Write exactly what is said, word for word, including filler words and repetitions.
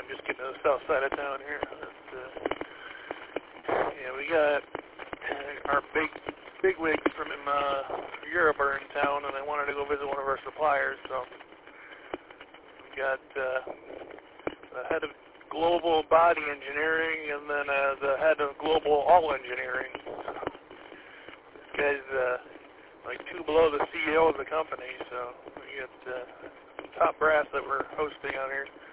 I'm just getting to the south side of town here. But, uh, yeah, we got uh, our big big wigs from uh, Europe are in town, and they wanted to go visit one of our suppliers. So we got uh, the head of global body engineering, and then uh, the head of global all engineering. This guy's uh, like two below the C E O of the company, so we got uh, top brass that we're hosting on here.